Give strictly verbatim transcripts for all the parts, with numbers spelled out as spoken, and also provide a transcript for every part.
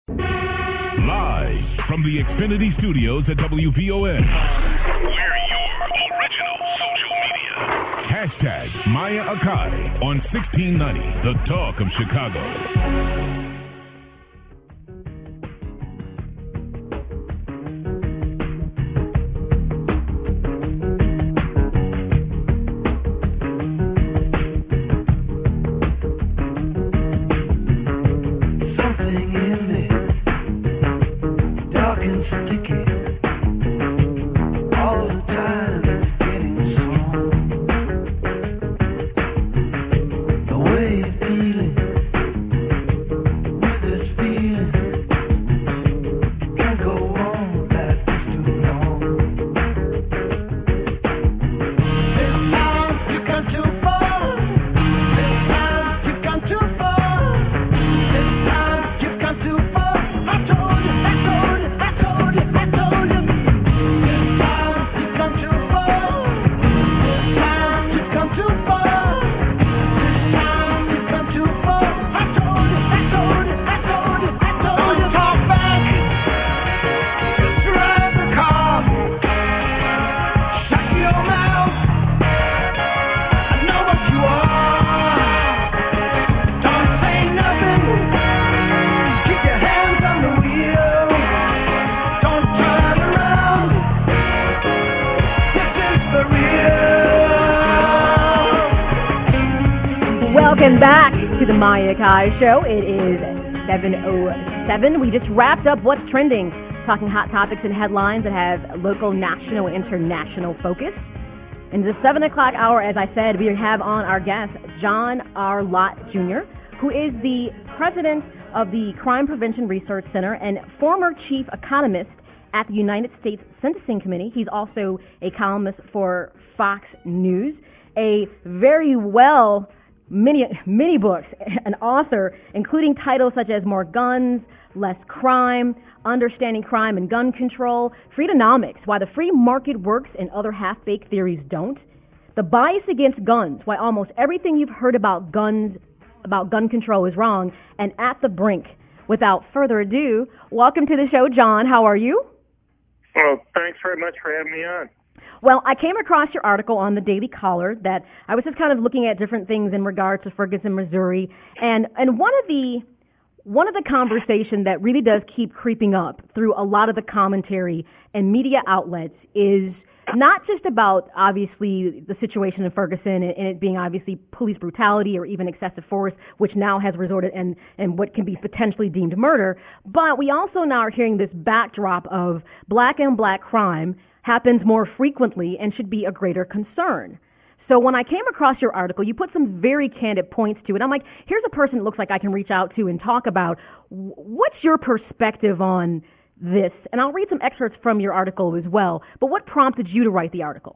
Live from the Xfinity Studios at W V O N. We're your original social media. Hashtag Maya Akai on sixteen ninety, The Talk of Chicago. Welcome back to the Maya Akai Show. It is seven oh seven. We just wrapped up What's Trending, talking hot topics and headlines that have local, national, international focus. In the seven o'clock hour, as I said, we have on our guest, John R. Lott, Junior, who is the president of the Crime Prevention Research Center and former chief economist at the United States Sentencing Committee. He's also a columnist for Fox News, a very well Many, many books, an author, including titles such as More Guns, Less Crime, Understanding Crime and Gun Control, Freedonomics, Why the Free Market Works and Other Half-Baked Theories Don't, The Bias Against Guns, Why Almost Everything You've Heard About Guns, about gun control is wrong, and At the Brink. Without further ado, welcome to the show, John. How are you? Well, thanks very much for having me on. Well, I came across your article on the Daily Caller that I was just kind of looking at different things in regards to Ferguson, Missouri, and and one of the one of the conversation that really does keep creeping up through a lot of the commentary and media outlets is not just about obviously the situation in Ferguson and, and it being obviously police brutality or even excessive force, which now has resorted in and what can be potentially deemed murder, but we also now are hearing this backdrop of black and black crime happens more frequently and should be a greater concern. So when I came across your article, you put some very candid points to it. I'm like, here's a person that looks like I can reach out to and talk about. What's your perspective on this? And I'll read some excerpts from your article as well. But what prompted you to write the article?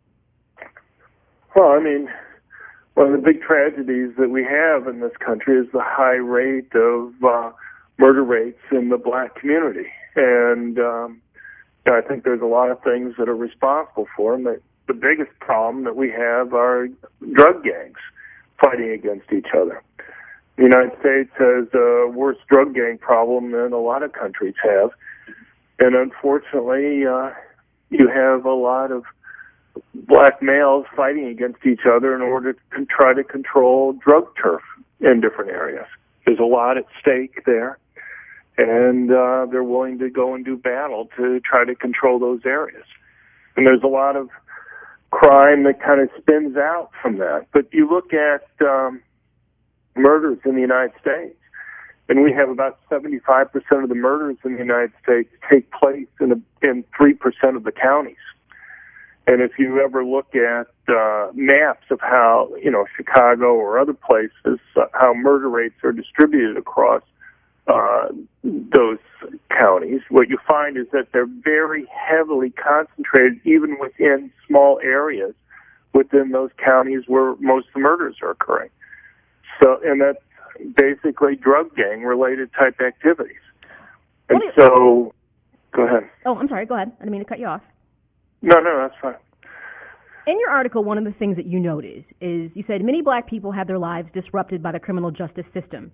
Well, I mean, one of the big tragedies that we have in this country is the high rate of uh, murder rates in the black community. And um, I think there's a lot of things that are responsible for them. The, the biggest problem that we have are drug gangs fighting against each other. The United States has a worse drug gang problem than a lot of countries have. And unfortunately, uh, you have a lot of black males fighting against each other in order to try to control drug turf in different areas. There's a lot at stake there. And uh, they're willing to go and do battle to try to control those areas. And there's a lot of crime that kind of spins out from that. But you look at um, murders in the United States, and we have about seventy-five percent of the murders in the United States take place in, a, in three percent of the counties. And if you ever look at uh, maps of how, you know, Chicago or other places, uh, how murder rates are distributed across Uh, those counties, what you find is that they're very heavily concentrated even within small areas within those counties where most of the murders are occurring. So, and that's basically drug gang related type activities. And you, so, go ahead. Oh, I'm sorry, go ahead. I didn't mean to cut you off. No, no, that's fine. In your article, one of the things that you noted is you said many black people have their lives disrupted by the criminal justice system.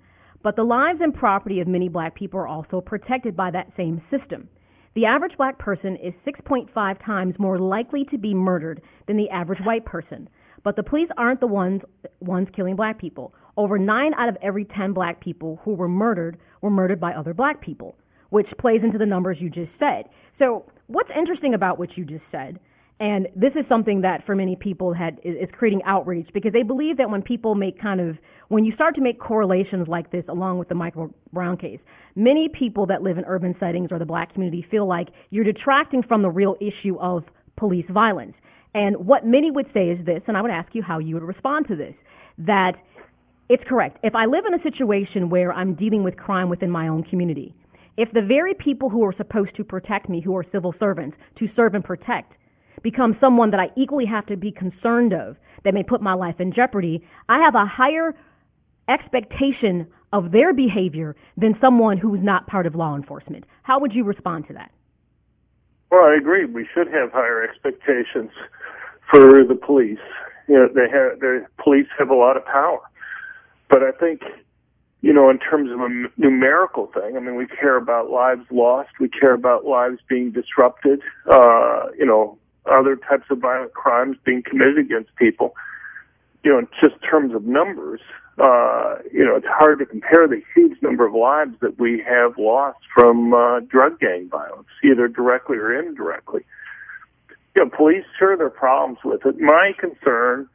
But the lives and property of many black people are also protected by that same system. The average black person is six point five times more likely to be murdered than the average white person. But the police aren't the ones ones killing black people. Over nine out of every ten black people who were murdered were murdered by other black people, which plays into the numbers you just said. So what's interesting about what you just said, and this is something that for many people had is creating outrage, because they believe that when people make kind of, when you start to make correlations like this along with the Michael Brown case, many people that live in urban settings or the black community feel like you're detracting from the real issue of police violence. And what many would say is this, and I would ask you how you would respond to this, that it's correct. If I live in a situation where I'm dealing with crime within my own community, if the very people who are supposed to protect me, who are civil servants, to serve and protect, become someone that I equally have to be concerned of, that may put my life in jeopardy, I have a higher expectation of their behavior than someone who's not part of law enforcement. How would you respond to that? Well, I agree. We should have higher expectations for the police. You know, they have, the police have a lot of power. But I think, you know, in terms of a numerical thing, I mean, we care about lives lost. We care about lives being disrupted, uh, you know, other types of violent crimes being committed against people. You know, in just terms of numbers, uh, you know, it's hard to compare the huge number of lives that we have lost from uh, drug gang violence, either directly or indirectly. You know, police, sure, there are problems with it. My concern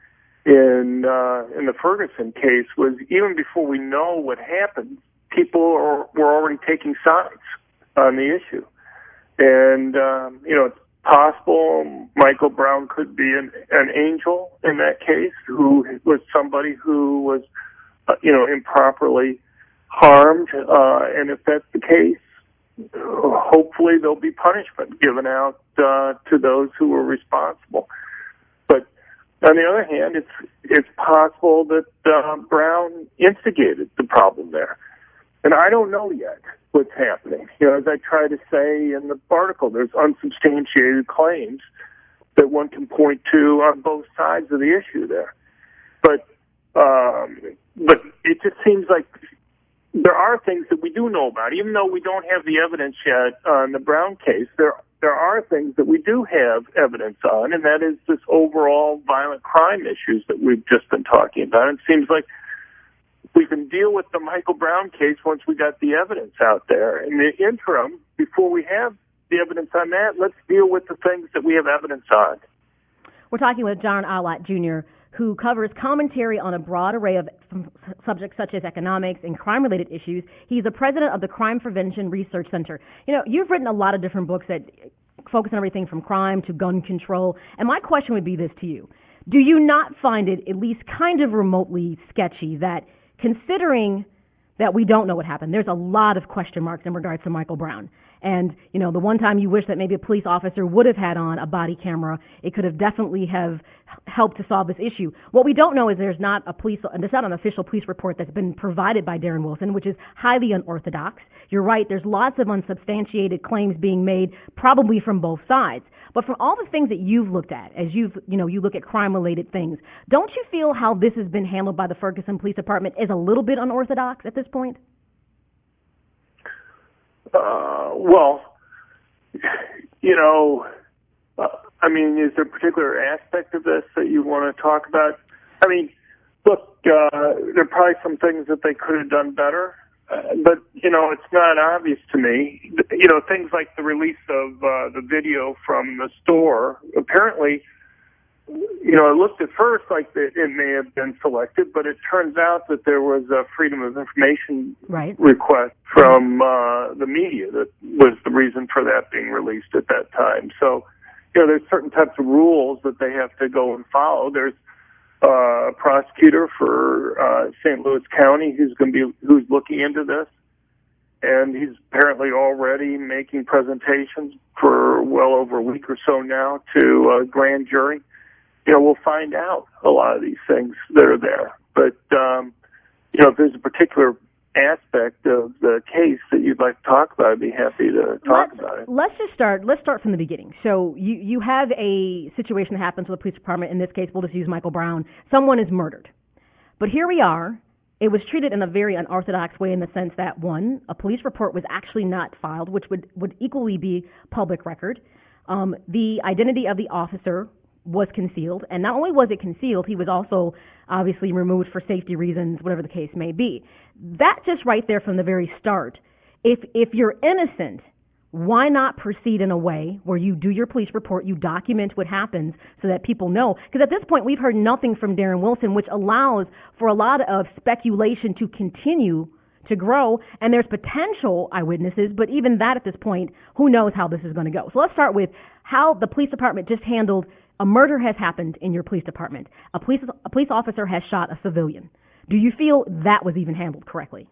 in uh, in the Ferguson case was even before we know what happened, people are, were already taking sides on the issue. And, um, you know, it's possible Michael Brown could be an, an angel in that case, who was somebody who was, uh, you know, improperly harmed. Uh, and if that's the case, hopefully there'll be punishment given out uh, to those who were responsible. But on the other hand, it's it's possible that uh, Brown instigated the problem there. And I don't know yet what's happening. You know, as I try to say in the article, there's unsubstantiated claims that one can point to on both sides of the issue there. But um, but it just seems like there are things that we do know about, even though we don't have the evidence yet on the Brown case. There there are things that we do have evidence on, and that is this overall violent crime issues that we've just been talking about. It seems like we can deal with the Michael Brown case once we got the evidence out there. In the interim, before we have the evidence on that, let's deal with the things that we have evidence on. We're talking with John Alott, Junior, who covers commentary on a broad array of subjects such as economics and crime-related issues. He's the president of the Crime Prevention Research Center. You know, you've written a lot of different books that focus on everything from crime to gun control. And my question would be this to you. Do you not find it at least kind of remotely sketchy that, considering that we don't know what happened, there's a lot of question marks in regards to Michael Brown? And, you know, the one time you wish that maybe a police officer would have had on a body camera, it could have definitely have helped to solve this issue. What we don't know is there's not a police, there's not an official police report that's been provided by Darren Wilson, which is highly unorthodox. You're right, there's lots of unsubstantiated claims being made, probably from both sides. But from all the things that you've looked at, as you've, you know, you look at crime-related things, don't you feel how this has been handled by the Ferguson Police Department is a little bit unorthodox at this point? Uh, well, you know, uh, I mean, is there a particular aspect of this that you want to talk about? I mean, look, uh, there are probably some things that they could have done better, uh, but, you know, it's not obvious to me. You know, things like the release of uh, the video from the store, apparently, you know, it looked at first like it may have been selected, but it turns out that there was a Freedom of Information right. request from uh, the media that was the reason for that being released at that time. So, you know, there's certain types of rules that they have to go and follow. There's uh, a prosecutor for uh, Saint Louis County who's going to be who's looking into this, and he's apparently already making presentations for well over a week or so now to a grand jury. You know, we'll find out a lot of these things that are there. But, um, you know, if there's a particular aspect of the case that you'd like to talk about, I'd be happy to talk let's, about it. Let's just start, let's start from the beginning. So you, you have a situation that happens with the police department. In this case, we'll just use Michael Brown. Someone is murdered. But here we are, it was treated in a very unorthodox way in the sense that, one, a police report was actually not filed, which would, would equally be public record. Um, the identity of the officer was concealed, and not only was it concealed, he was also obviously removed for safety reasons, whatever the case may be. That just right there from the very start. If if you're innocent, why not proceed in a way where you do your police report, you document what happens so that people know? Because at this point, we've heard nothing from Darren Wilson, which allows for a lot of speculation to continue to grow, and there's potential eyewitnesses, but even that at this point, who knows how this is going to go. So let's start with how the police department just handled a murder has happened in your police department. A police a police officer has shot a civilian. Do you feel that was even handled correctly?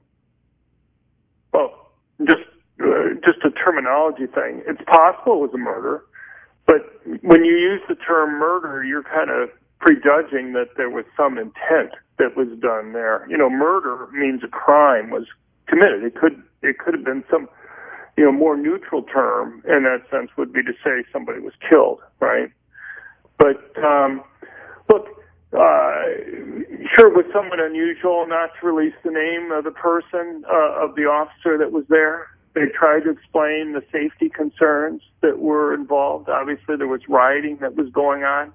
Well, just uh, just a terminology thing. It's possible it was a murder, but when you use the term murder, you're kind of prejudging that there was some intent that was done there. You know, murder means a crime was committed. It could it could have been some, you know, more neutral term in that sense would be to say somebody was killed, right? But um, look, uh, sure, it was somewhat unusual not to release the name of the person, uh, of the officer that was there. They tried to explain the safety concerns that were involved. Obviously, there was rioting that was going on.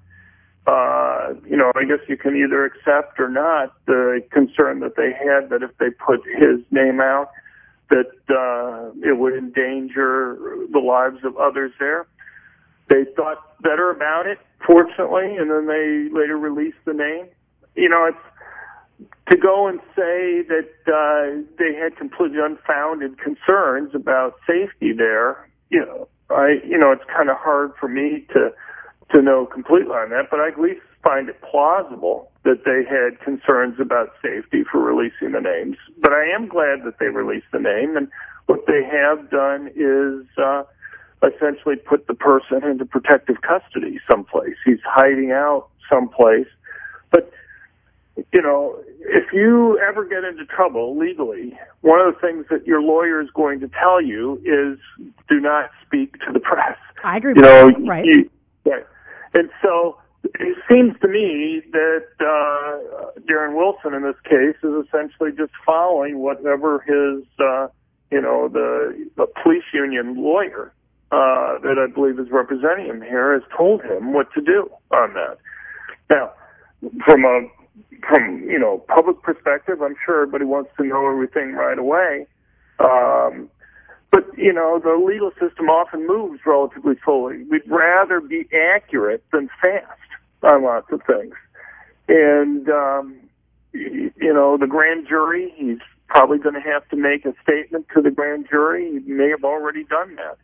Uh, you know, I guess you can either accept or not the concern that they had that if they put his name out, that uh, it would endanger the lives of others there. They thought better about it, fortunately, and then they later released the name. You know, it's to go and say that uh, they had completely unfounded concerns about safety there. You know, I, you know, it's kind of hard for me to to know completely on that, but I at least find it plausible that they had concerns about safety for releasing the names. But I am glad that they released the name, and what they have done is uh, essentially put the person into protective custody someplace. He's hiding out someplace. But, you know, if you ever get into trouble legally, one of the things that your lawyer is going to tell you is do not speak to the press. I agree with you. Know, that, right. You, right. And so it seems to me that uh, Darren Wilson in this case is essentially just following whatever his, uh, you know, the, the police union lawyer uh, that I believe is representing him here has told him what to do on that. Now, from a from you know public perspective, I'm sure everybody wants to know everything right away. Um, But, you know, the legal system often moves relatively slowly. We'd rather be accurate than fast on lots of things. And, um, you know, the grand jury, he's probably going to have to make a statement to the grand jury. He may have already done that.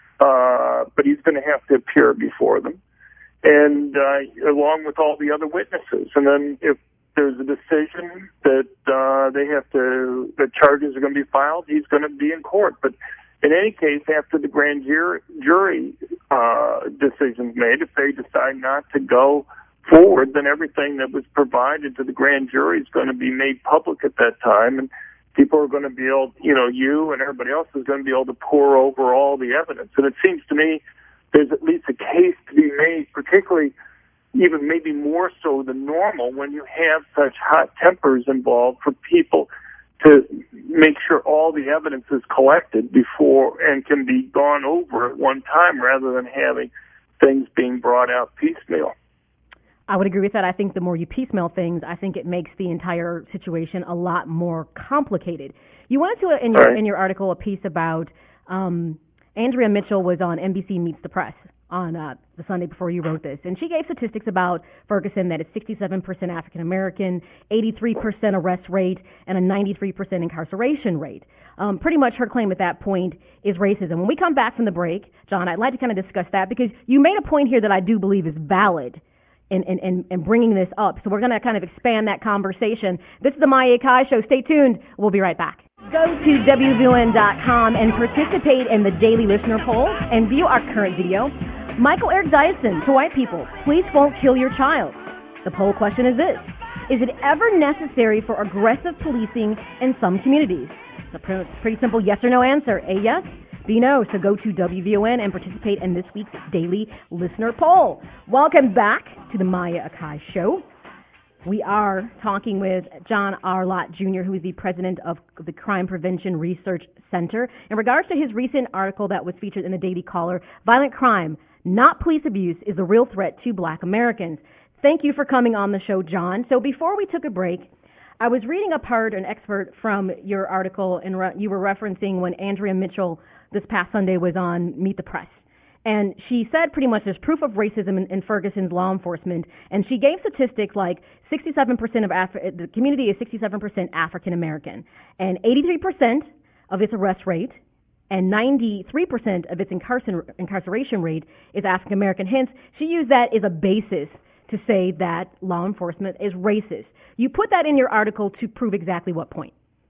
Uh, but he's going to have to appear before them. And uh, along with all the other witnesses. And then if there's a decision that uh, they have to, the charges are going to be filed, he's going to be in court. But in any case, after the grand jury, jury uh, decision's made, if they decide not to go forward, then everything that was provided to the grand jury is going to be made public at that time, and people are going to be able, you know, you and everybody else is going to be able to pour over all the evidence. And it seems to me there's at least a case to be made, particularly even maybe more so than normal when you have such hot tempers involved, for people to make sure all the evidence is collected before and can be gone over at one time rather than having things being brought out piecemeal. I would agree with that. I think the more you piecemeal things, I think it makes the entire situation a lot more complicated. You went into a, in your right. in your article a piece about um, Andrea Mitchell was on N B C Meets the Press on uh, the Sunday before you wrote this, and she gave statistics about Ferguson that it's sixty-seven percent African American, eighty-three percent arrest rate, and a ninety-three percent incarceration rate. Um, pretty much her claim at that point is racism. When we come back from the break, John, I'd like to kind of discuss that because you made a point here that I do believe is valid in, in, in, in bringing this up. So we're going to kind of expand that conversation. This is the Maya Akai Show. Stay tuned. We'll be right back. Go to W V O N dot com and participate in the daily listener poll and view our current video. Michael Eric Dyson, to white people, police won't kill your child. The poll question is this: is it ever necessary for aggressive policing in some communities? It's a pretty simple yes or no answer. A yes, B no. So go to W V O N and participate in this week's daily listener poll. Welcome back to the Maya Akai Show. We are talking with John R. Lott, Junior, who is the president of the Crime Prevention Research Center, in regards to his recent article that was featured in the Daily Caller, Violent Crime, Not Police Abuse, is a Real Threat to Black Americans. Thank you for coming on the show, John. So before we took a break, I was reading a part, an expert from your article, and re- you were referencing when Andrea Mitchell this past Sunday was on Meet the Press. And she said pretty much there's proof of racism in, in Ferguson's law enforcement. And she gave statistics like sixty-seven percent of Afri- the community is sixty-seven percent African American, and eighty-three percent of its arrest rate and ninety-three percent of its incarcer- incarceration rate is African American. Hence, she used that as a basis to say that law enforcement is racist. You put that in your article to prove exactly what point?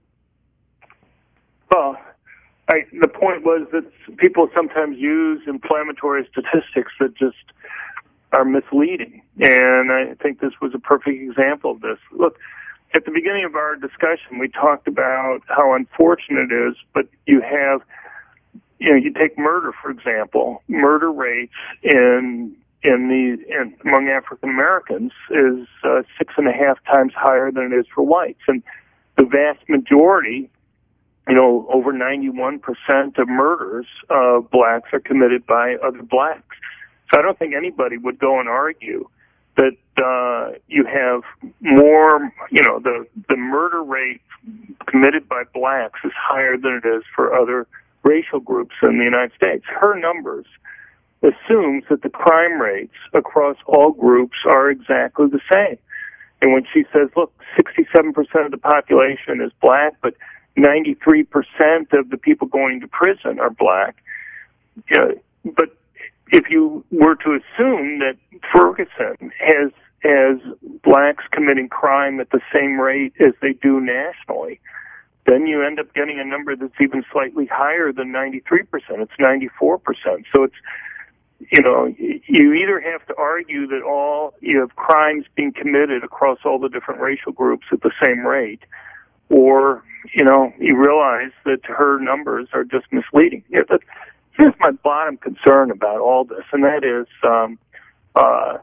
Well, I, the point was that people sometimes use inflammatory statistics that just are misleading, and I think this was a perfect example of this. Look, at the beginning of our discussion, we talked about how unfortunate it is, but you have, you know, you take murder, for example. Murder rates in in the in, among African Americans is uh, six and a half times higher than it is for whites, and the vast majority, you know, over ninety-one percent of murders of blacks are committed by other blacks. So I don't think anybody would go and argue that uh, you have more, you know, the, the murder rate committed by blacks is higher than it is for other racial groups in the United States. Her numbers assumes that the crime rates across all groups are exactly the same. And when she says, look, sixty-seven percent of the population is black, but ninety-three percent of the people going to prison are black. Uh, but if you were to assume that Ferguson has has blacks committing crime at the same rate as they do nationally, then you end up getting a number that's even slightly higher than ninety-three percent. It's ninety-four percent. So it's, you know, you either have to argue that all, you have crimes being committed across all the different racial groups at the same rate, or, you know, you realize that her numbers are just misleading. Here's my bottom concern about all this, and that is um, uh,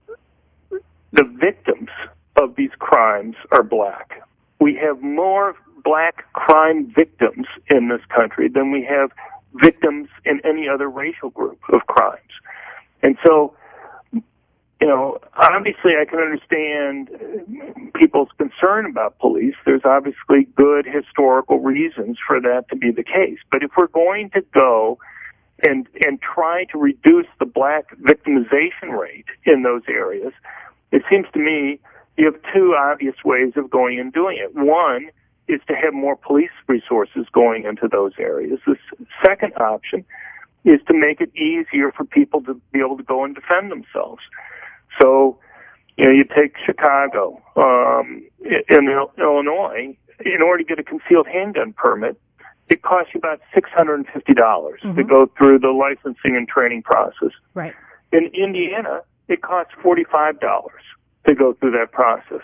the victims of these crimes are black. We have more black crime victims in this country than we have victims in any other racial group of crimes. And so, you know, obviously I can understand people's concern about police. There's obviously good historical reasons for that to be the case. But if we're going to go and and try to reduce the black victimization rate in those areas, it seems to me you have two obvious ways of going and doing it. One is to have more police resources going into those areas. The second option is to make it easier for people to be able to go and defend themselves. So, you know, you take Chicago. Um, in Illinois, in order to get a concealed handgun permit, it costs you about six hundred fifty dollars mm-hmm. to go through the licensing and training process. Right. In Indiana, it costs forty-five dollars to go through that process.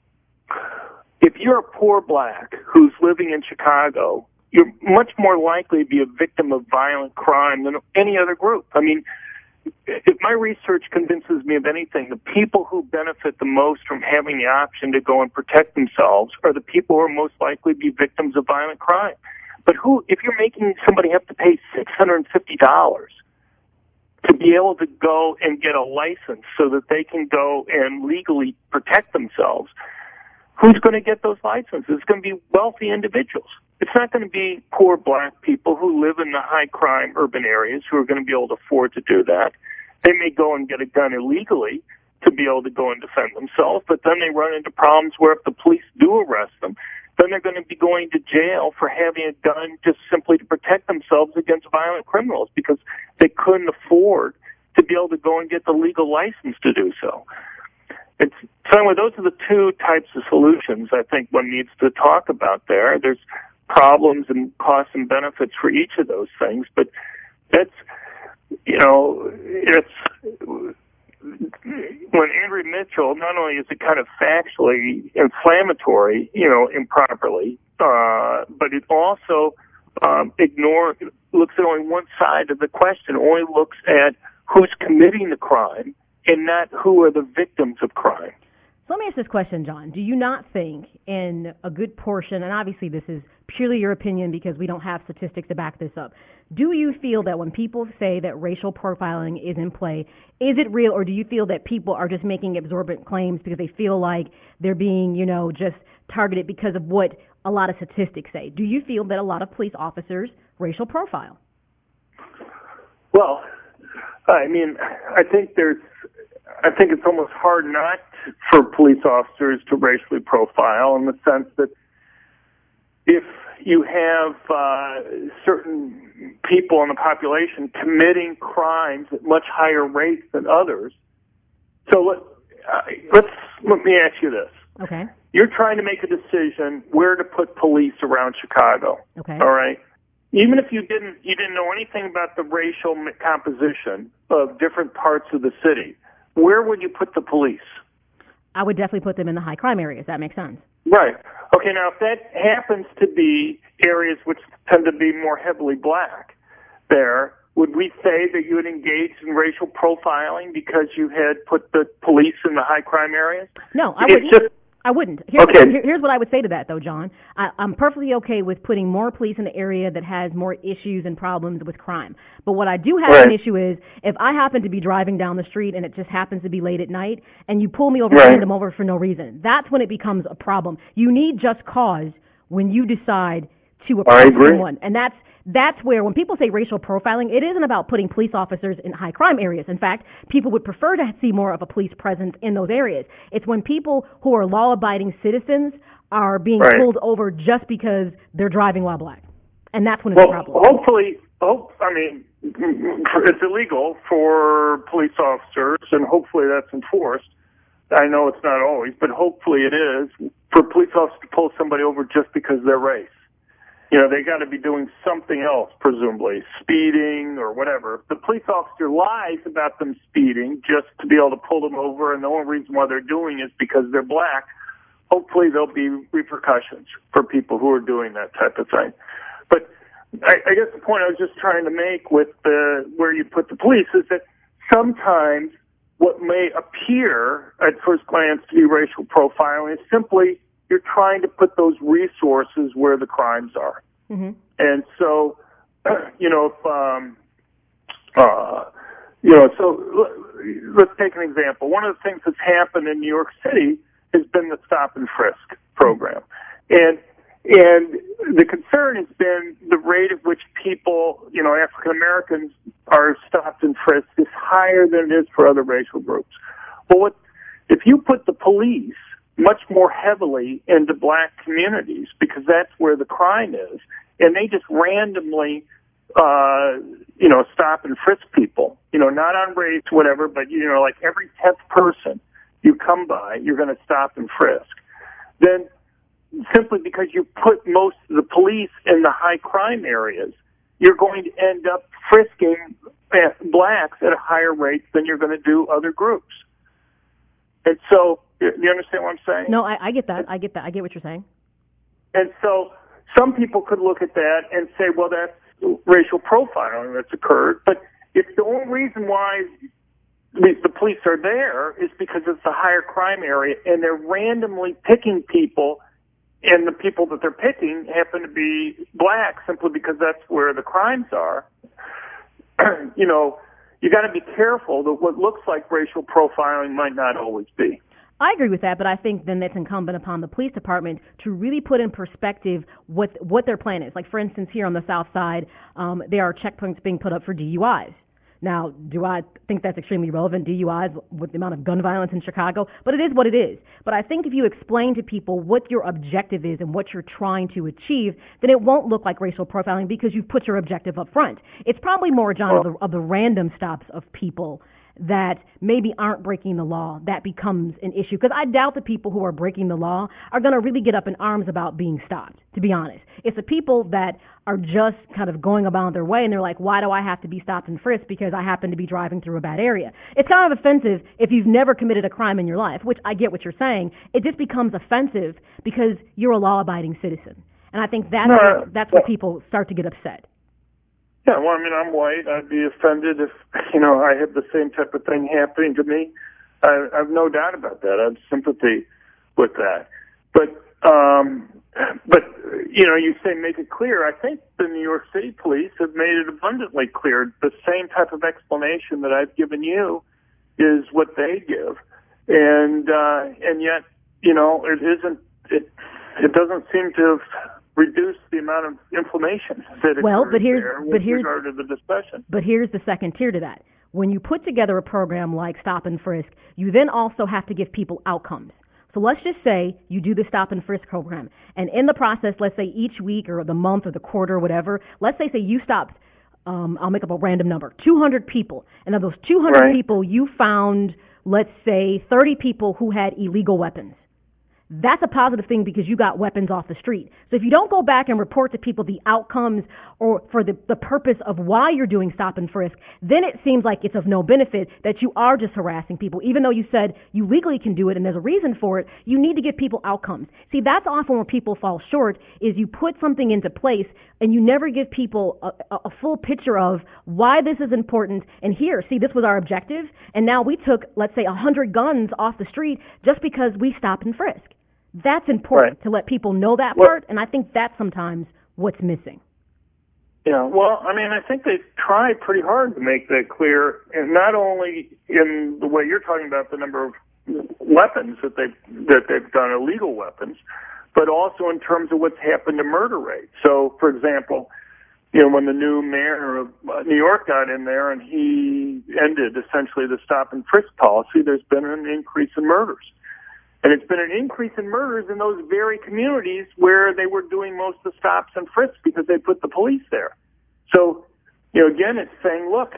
If you're a poor black who's living in Chicago, you're much more likely to be a victim of violent crime than any other group. I mean, if my research convinces me of anything, the people who benefit the most from having the option to go and protect themselves are the people who are most likely to be victims of violent crime. But who, if you're making somebody have to pay six hundred fifty dollars to be able to go and get a license so that they can go and legally protect themselves, who's going to get those licenses? It's going to be wealthy individuals. It's not going to be poor black people who live in the high crime urban areas who are going to be able to afford to do that. They may go and get a gun illegally to be able to go and defend themselves, but then they run into problems where if the police do arrest them, then they're going to be going to jail for having a gun just simply to protect themselves against violent criminals because they couldn't afford to be able to go and get the legal license to do so. It's, so anyway, those are the two types of solutions I think one needs to talk about there. There's problems and costs and benefits for each of those things, but that's, you know, it's, when Andrea Mitchell, not only is it kind of factually inflammatory, you know, improperly, uh, but it also um, ignore, looks at only one side of the question, only looks at who's committing the crime and not who are the victims of crime. So let me ask this question, John. Do you not think in a good portion, and obviously this is purely your opinion because we don't have statistics to back this up, do you feel that when people say that racial profiling is in play, is it real, or do you feel that people are just making absorbent claims because they feel like they're being, you know, just targeted because of what a lot of statistics say? Do you feel that a lot of police officers racial profile? Well, I mean, I think there's, I think it's almost hard not for police officers to racially profile in the sense that if you have uh, certain people in the population committing crimes at much higher rates than others. So let, uh, let's, let me ask you this. Okay. You're trying to make a decision where to put police around Chicago. Okay. All right. Even if you didn't, you didn't know anything about the racial composition of different parts of the city, where would you put the police? I would definitely put them in the high crime areas. That makes sense. Right. Okay, now if that happens to be areas which tend to be more heavily black there, would we say that you had engaged in racial profiling because you had put the police in the high crime areas? No, I it's wouldn't. Just, I wouldn't. Here's, okay. here, here's what I would say to that, though, John. I, I'm perfectly okay with putting more police in the area that has more issues and problems with crime. But what I do have right. an issue is if I happen to be driving down the street and it just happens to be late at night and you pull me over right. and hand them over for no reason, that's when it becomes a problem. You need just cause when you decide to approach someone. And that's That's where, when people say racial profiling, it isn't about putting police officers in high crime areas. In fact, people would prefer to see more of a police presence in those areas. It's when people who are law-abiding citizens are being right. pulled over just because they're driving while black. And that's when it's well, a problem. Hopefully, hope, I mean, it's illegal for police officers, and hopefully that's enforced. I know it's not always, but hopefully it is, for police officers to pull somebody over just because they're race. You know, they got to be doing something else, presumably, speeding or whatever. If the police officer lies about them speeding just to be able to pull them over, and the only reason why they're doing it is because they're black, hopefully there'll be repercussions for people who are doing that type of thing. But I, I guess the point I was just trying to make with the, where you put the police is that sometimes what may appear at first glance to be racial profiling is simply you're trying to put those resources where the crimes are. Mm-hmm. And so, you know, if, um, uh, you know, so let's take an example. One of the things that's happened in New York City has been the stop and frisk program. And, and the concern has been the rate at which people, you know, African Americans are stopped and frisked is higher than it is for other racial groups. Well, what, if you put the police much more heavily into black communities because that's where the crime is, and they just randomly, uh, you know, stop and frisk people, you know, not on race, whatever, but, you know, like every tenth person you come by, you're going to stop and frisk. Then simply because you put most of the police in the high crime areas, you're going to end up frisking blacks at a higher rate than you're going to do other groups. And so, do you understand what I'm saying? No, I, I get that. I get that. I get what you're saying. And so some people could look at that and say, well, that's racial profiling that's occurred. But if the only reason why the police are there is because it's a higher crime area and they're randomly picking people, and the people that they're picking happen to be black simply because that's where the crimes are, you know, you got to be careful that what looks like racial profiling might not always be. I agree with that, but I think then that's incumbent upon the police department to really put in perspective what what their plan is. Like, for instance, here on the South Side, um, there are checkpoints being put up for D U Is. Now, do I think that's extremely relevant, D U Is, with the amount of gun violence in Chicago? But it is what it is. But I think if you explain to people what your objective is and what you're trying to achieve, then it won't look like racial profiling because you've put your objective up front. It's probably more, John, of the, of the random stops of people that maybe aren't breaking the law that becomes an issue. Because I doubt the people who are breaking the law are going to really get up in arms about being stopped, to be honest. It's the people that are just kind of going about their way and they're like, why do I have to be stopped and frisked because I happen to be driving through a bad area? It's kind of offensive if you've never committed a crime in your life, which I get what you're saying. It just becomes offensive because you're a law-abiding citizen. And I think that's, no, where, that's where people start to get upset. Yeah, well, I mean, I'm white. I'd be offended if, you know, I had the same type of thing happening to me. I, I have no doubt about that. I have sympathy with that. But, um, but you know, you say make it clear. I think the New York City police have made it abundantly clear. The same type of explanation that I've given you is what they give. And, uh, and yet, you know, it isn't, it, it doesn't seem to have reduced the amount of inflammation that occurs well, but here's, there with but here's, regard to the discussion. But here's the second tier to that. When you put together a program like Stop and Frisk, you then also have to give people outcomes. So let's just say you do the Stop and Frisk program, and in the process, let's say each week or the month or the quarter or whatever, let's say, say you stopped, um, I'll make up a random number, two hundred people. And of those two hundred right. people, you found, let's say, thirty people who had illegal weapons. That's a positive thing because you got weapons off the street. So if you don't go back and report to people the outcomes or for the, the purpose of why you're doing Stop and Frisk, then it seems like it's of no benefit that you are just harassing people. Even though you said you legally can do it and there's a reason for it, you need to give people outcomes. See, that's often where people fall short is you put something into place and you never give people a, a full picture of why this is important. And here, see, this was our objective. And now we took, let's say, one hundred guns off the street just because we Stop and Frisk. That's important right. to let people know that well, part, and I think that's sometimes what's missing. Yeah, well, I mean, I think they try pretty hard to make that clear, and not only in the way you're talking about the number of weapons that they've, that they've done, illegal weapons, but also in terms of what's happened to murder rates. So, for example, you know, when the new mayor of New York got in there and he ended essentially the Stop and Frisk policy, there's been an increase in murders. And it's been an increase in murders in those very communities where they were doing most of the stops and frisks because they put the police there. So, you know, again, it's saying, look,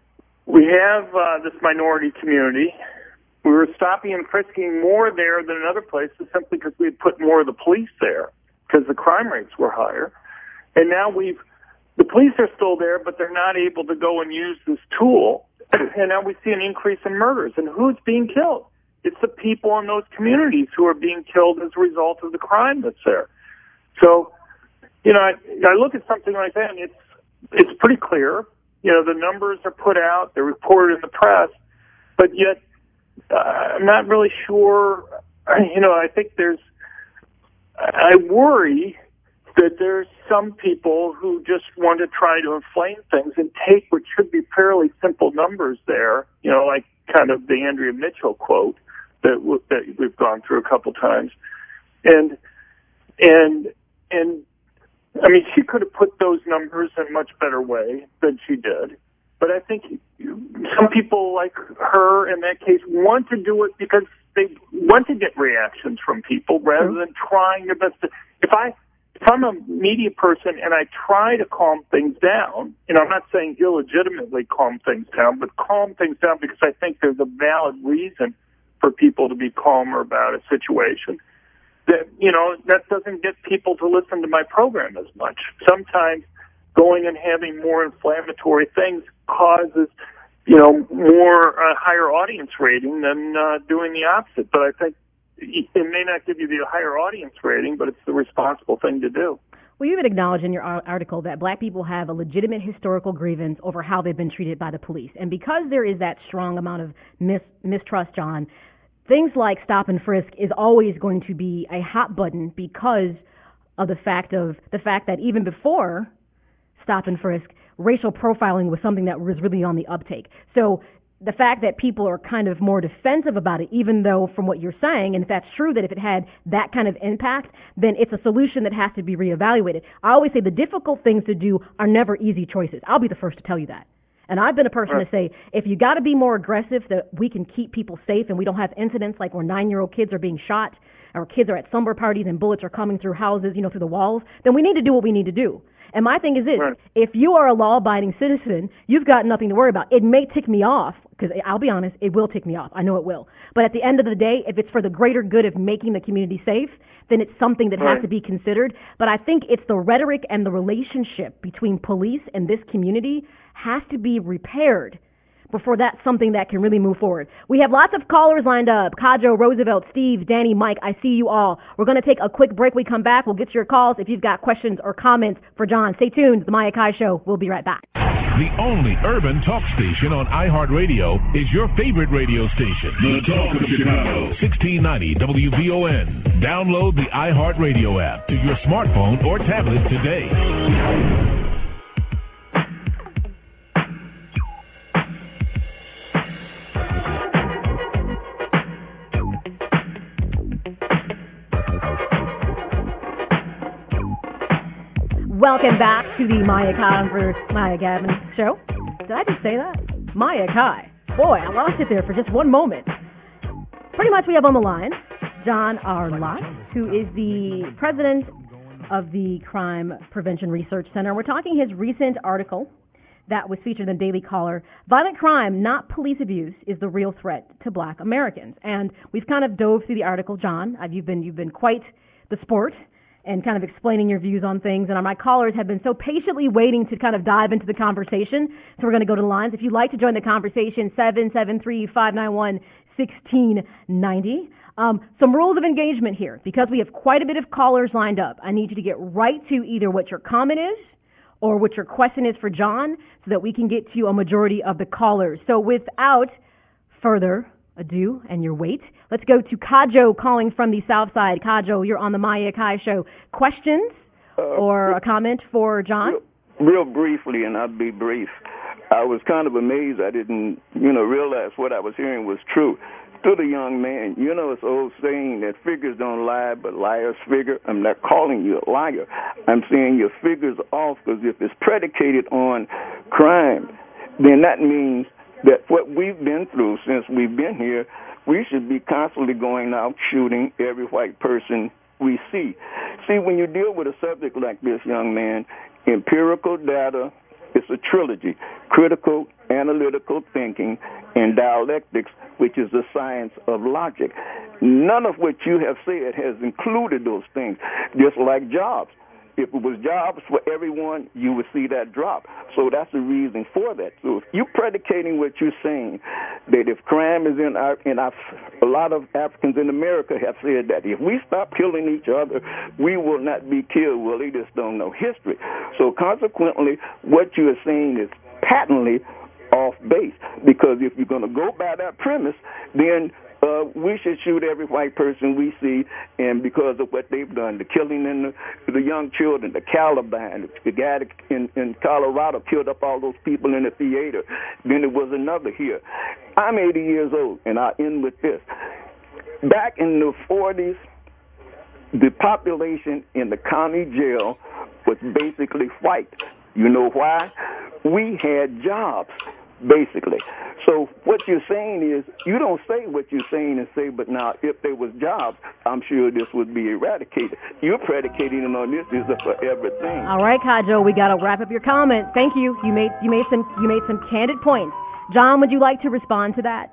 we have uh, this minority community. We were stopping and frisking more there than in other places simply because we had put more of the police there because the crime rates were higher. And now we've, the police are still there, but they're not able to go and use this tool. And now we see an increase in murders. And who's being killed? It's the people in those communities who are being killed as a result of the crime that's there. So, you know, I, I look at something like that, and it's it's pretty clear. You know, the numbers are put out, they're reported in the press, but yet uh, I'm not really sure. You know, I think there's, I worry that there's some people who just want to try to inflame things and take what should be fairly simple numbers there, you know, like kind of the Andrea Mitchell quote that, w- that we've gone through a couple times. And, and, and, I mean, she could have put those numbers in a much better way than she did. But I think some people like her in that case want to do it because they want to get reactions from people rather than trying their best to, if I, if I'm a media person and I try to calm things down, you know, I'm not saying illegitimately calm things down, but calm things down because I think there's a valid reason for people to be calmer about a situation, that, you know, that doesn't get people to listen to my program as much. Sometimes going and having more inflammatory things causes, you know, more uh, higher audience rating than uh, doing the opposite. But I think it may not give you the higher audience rating, but it's the responsible thing to do. Well, you even acknowledge in your article that black people have a legitimate historical grievance over how they've been treated by the police. And because there is that strong amount of mis- mistrust, John, things like Stop and Frisk is always going to be a hot button because of the fact of the fact that even before Stop and Frisk, racial profiling was something that was really on the uptake. So the fact that people are kind of more defensive about it, even though from what you're saying, and if that's true, that if it had that kind of impact, then it's a solution that has to be reevaluated. I always say the difficult things to do are never easy choices. I'll be the first to tell you that. And I've been a person right. to say, if you got to be more aggressive that we can keep people safe and we don't have incidents like where nine-year-old kids are being shot or kids are at slumber parties and bullets are coming through houses, you know, through the walls, then we need to do what we need to do. And my thing is this, right. if you are a law-abiding citizen, you've got nothing to worry about. It may tick me off, because I'll be honest, it will tick me off. I know it will. But at the end of the day, if it's for the greater good of making the community safe, then it's something that right. has to be considered. But I think it's the rhetoric and the relationship between police and this community has to be repaired before that's something that can really move forward. We have lots of callers lined up. Kadjo, Roosevelt, Steve, Danny, Mike, I see you all. We're going to take a quick break. We come back. We'll get to your calls if you've got questions or comments for John. Stay tuned. The Maya Kai Show. We'll be right back. The only urban talk station on iHeartRadio is your favorite radio station. The Talk of Chicago. sixteen ninety W V O N. Download the iHeartRadio app to your smartphone or tablet today. Welcome back to the Maya Kai for Maya Gavin show. Did I just say that? Maya Kai. Boy, I lost it there for just one moment. Pretty much we have on the line John Arlott, who is the president of the Crime Prevention Research Center. We're talking his recent article that was featured in the Daily Caller. Violent crime, not police abuse, is the real threat to black Americans. And we've kind of dove through the article, John. Uh, you've been you've been quite the sport and kind of explaining your views on things. And my callers have been so patiently waiting to kind of dive into the conversation. So we're going to go to the lines. If you'd like to join the conversation, seven seven three, five nine one, one six nine zero. Um, some rules of engagement here. Because we have quite a bit of callers lined up, I need you to get right to either what your comment is or what your question is for John so that we can get to a majority of the callers. So without further ado and your wait, let's go to Kajo calling from the South Side. Kajo, you're on the Maya Kai show. Questions uh, or a comment for John? Real, real briefly, and I'll be brief. I was kind of amazed. I didn't, you know, realize what I was hearing was true. To the young man, you know, it's an old saying that figures don't lie, but liars figure. I'm not calling you a liar. I'm saying your figure's off, because if it's predicated on crime, then that means that what we've been through since we've been here, we should be constantly going out shooting every white person we see. See, when you deal with a subject like this, young man, empirical data, it's a trilogy: critical, analytical thinking, and dialectics, which is the science of logic. None of what you have said has included those things, just like jobs. If it was jobs for everyone, you would see that drop. So that's the reason for that. So if you're predicating what you're saying, that if crime is in our, in our, a lot of Africans in America have said that if we stop killing each other, we will not be killed. Well, they just don't know history. So consequently, what you are saying is patently off base, because if you're going to go by that premise, then Uh, we should shoot every white person we see, and because of what they've done, the killing in the, the young children, the Caliban, the guy in, in Colorado killed up all those people in the theater. Then there was another here. I'm eighty years old, and I'll end with this. Back in the forties, the population in the county jail was basically white. You know why? We had jobs, basically. So what you're saying is, you don't say what you're saying and say, but now if there was jobs, I'm sure this would be eradicated. You're predicating it on this is a forever thing. All right, Kajo, we got to wrap up your comment. Thank you. You made you made some you made some candid points. John, would you like to respond to that?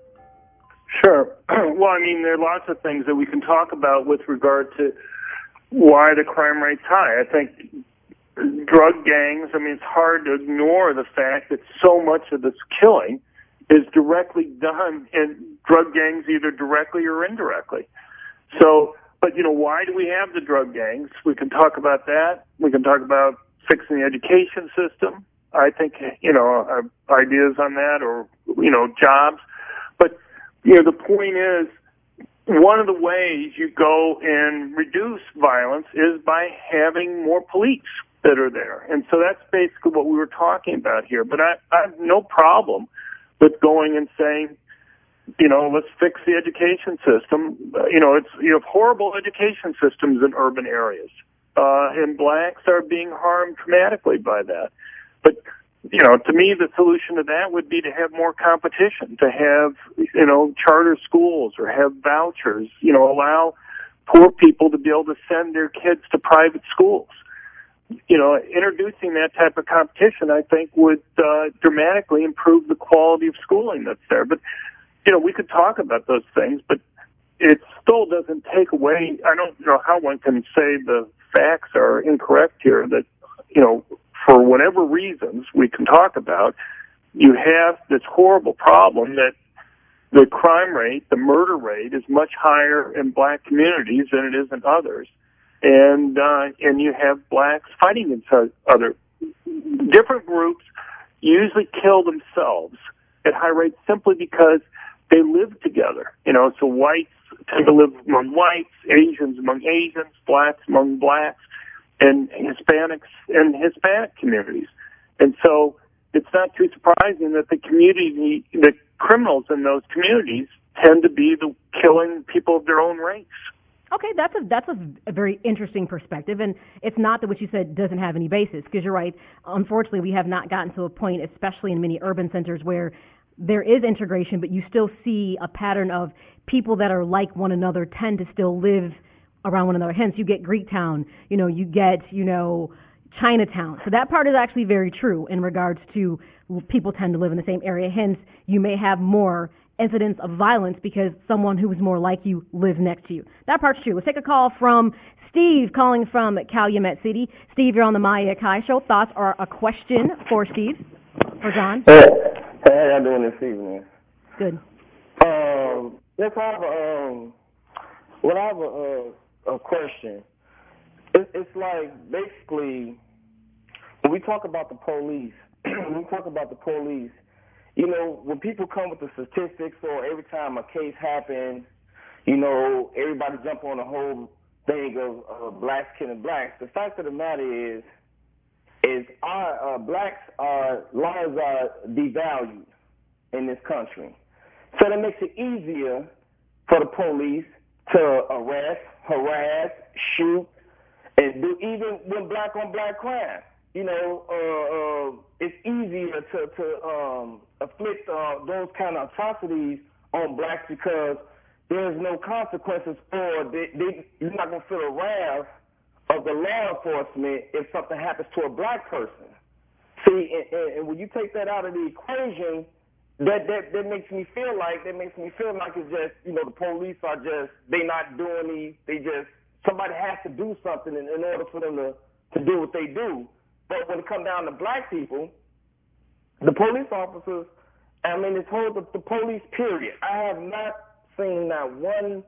Sure. Well, I mean, there are lots of things that we can talk about with regard to why the crime rate's high. I think drug gangs, I mean, it's hard to ignore the fact that so much of this killing is directly done in drug gangs, either directly or indirectly. So, but, you know, why do we have the drug gangs? We can talk about that. We can talk about fixing the education system. I think, you know, ideas on that, or, you know, jobs. But, you know, the point is, one of the ways you go and reduce violence is by having more police that are there. And so that's basically what we were talking about here. But I, I have no problem with going and saying, you know, let's fix the education system. Uh, you know, it's you have horrible education systems in urban areas, uh, and blacks are being harmed dramatically by that. But, you know, to me, the solution to that would be to have more competition, to have, you know, charter schools or have vouchers, you know, allow poor people to be able to send their kids to private schools. You know, introducing that type of competition, I think, would uh, dramatically improve the quality of schooling that's there. But, you know, we could talk about those things, but it still doesn't take away. I don't know how one can say the facts are incorrect here, that, you know, for whatever reasons we can talk about, you have this horrible problem that the crime rate, the murder rate, is much higher in black communities than it is in others. And uh, and you have blacks fighting against other different groups, usually kill themselves at high rates simply because they live together. You know, so whites tend to live among whites, Asians among Asians, blacks among blacks, and Hispanics in Hispanic communities. And so it's not too surprising that the community, the criminals in those communities tend to be the killing people of their own race. Okay, that's a that's a, a very interesting perspective, and it's not that what you said doesn't have any basis, because you're right. Unfortunately, we have not gotten to a point, especially in many urban centers, where there is integration, but you still see a pattern of people that are like one another tend to still live around one another. Hence, you get Greektown, you know, you get, you know, Chinatown. So that part is actually very true in regards to people tend to live in the same area. Hence, you may have more incidents of violence because someone who is more like you lives next to you. That part's true. Let's take a call from Steve, calling from Calumet City. Steve, you're on the Maya Kai Show. Thoughts or a question for Steve? For John? Hey, hey how y'all doing this evening? Good. Um, yes, I have a, um, well, I have a, a, a question. It, it's like basically when we talk about the police, when we talk about the police, you know, when people come with the statistics or every time a case happens, you know, everybody jump on the whole thing of uh, blacks killing blacks. The fact of the matter is, is our uh, blacks are, lives are devalued in this country. So that makes it easier for the police to arrest, harass, shoot, and do even when black on black crime. You know, uh, uh, it's easier to, to um, afflict uh, those kind of atrocities on blacks because there's no consequences, or they, they, you're not going to feel the wrath of the law enforcement if something happens to a black person. See, and, and, and when you take that out of the equation, that, that that makes me feel like that makes me feel like it's just, you know, the police are just, they not doing these, they just, somebody has to do something in, in order for them to, to do what they do. But when it comes down to black people, the police officers, I mean, it's whole, the, the police period. I have not seen not one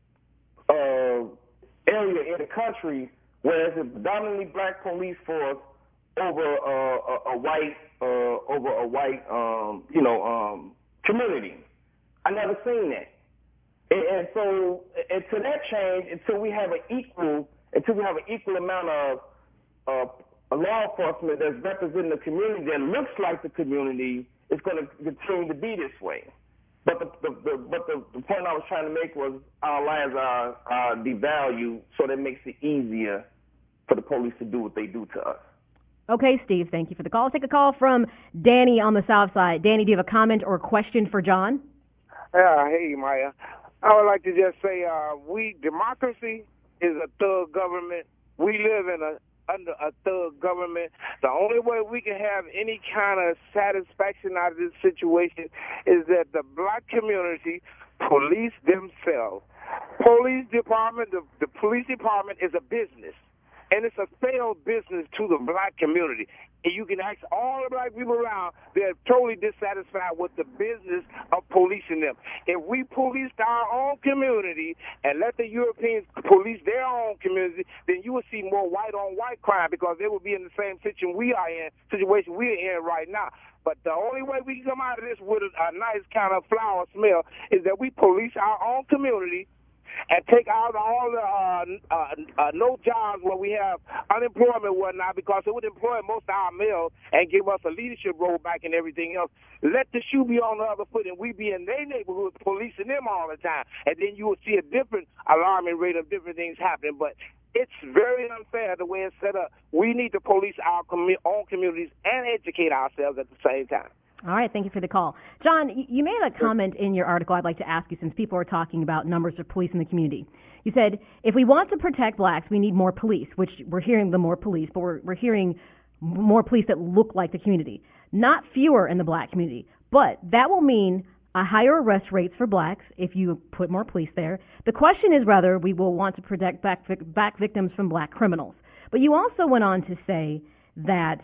uh, area in the country where it's a predominantly black police force over uh, a, a white, uh, over a white, um, you know, um, community. I never seen that. And, and so, until that change, until we have an equal, until we have an equal amount of uh, a law enforcement that's representing the community that looks like the community, is going to continue to be this way. But the, the, the but the, the point I was trying to make was our lives are, are devalued, so that makes it easier for the police to do what they do to us. Okay, Steve, thank you for the call. Let's take a call from Danny on the south side. Danny, do you have a comment or a question for John? Yeah, hey, Maya. I would like to just say uh, we democracy is a thug government. We live in a under a thug government. The only way we can have any kind of satisfaction out of this situation is that the black community police themselves. Police department, the, the police department is a business, and it's a failed business to the black community. And you can ask all the black people around, they're totally dissatisfied with the business of policing them. If we policed our own community and let the Europeans police their own community, then you would see more white-on-white crime because they would be in the same situation we are in, situation we are in right now. But the only way we can come out of this with a, a nice kind of flower smell is that we police our own community and take out all the uh, uh, uh, no jobs where we have unemployment and whatnot, because it would employ most of our males and give us a leadership role back and everything else. Let the shoe be on the other foot and we be in their neighborhoods policing them all the time. And then you will see a different alarming rate of different things happening. But it's very unfair the way it's set up. We need to police our commu- own communities and educate ourselves at the same time. All right, thank you for the call. John, you made a comment in your article I'd like to ask you, since people are talking about numbers of police in the community. You said, if we want to protect blacks, we need more police, which we're hearing the more police, but we're, we're hearing more police that look like the community. Not fewer in the black community, but that will mean a higher arrest rates for blacks if you put more police there. The question is whether we will want to protect back, back victims from black criminals. But you also went on to say that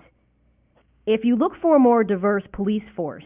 if you look for a more diverse police force,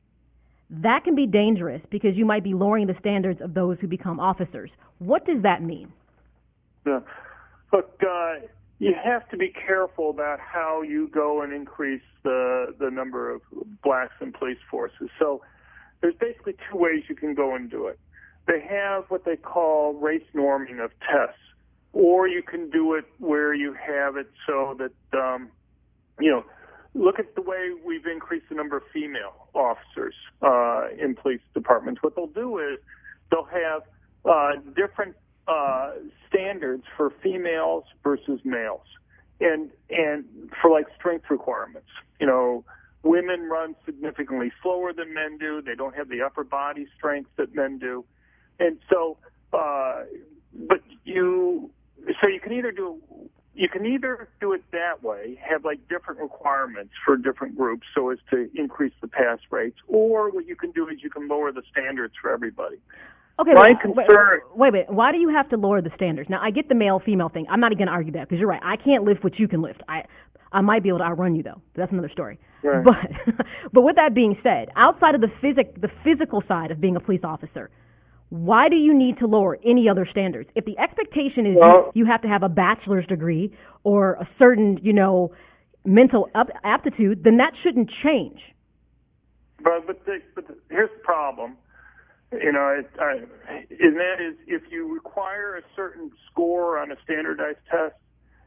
that can be dangerous because you might be lowering the standards of those who become officers. What does that mean? Yeah. Look, uh, you have to be careful about how you go and increase the the number of blacks in police forces. So there's basically two ways you can go and do it. They have what they call race norming of tests, or you can do it where you have it so that, um, you know, look at the way we've increased the number of female officers uh, in police departments. What they'll do is they'll have uh, different uh, standards for females versus males, and and for like strength requirements. You know, women run significantly slower than men do. They don't have the upper body strength that men do, and so, uh, but you, so you can either do. You can either do it that way, have like different requirements for different groups so as to increase the pass rates, or what you can do is you can lower the standards for everybody. Okay, My wait, concern, wait, wait, wait. Why do you have to lower the standards? Now, I get the male-female thing. I'm not even going to argue that because you're right. I can't lift what you can lift. I I might be able to outrun you, though. But that's another story. Right. But but with that being said, outside of the physic, the physical side of being a police officer, why do you need to lower any other standards? If the expectation is well, you, you have to have a bachelor's degree or a certain, you know, mental up, aptitude, then that shouldn't change. But but, the, but the, here's the problem, you know, it, I, and that is if you require a certain score on a standardized test,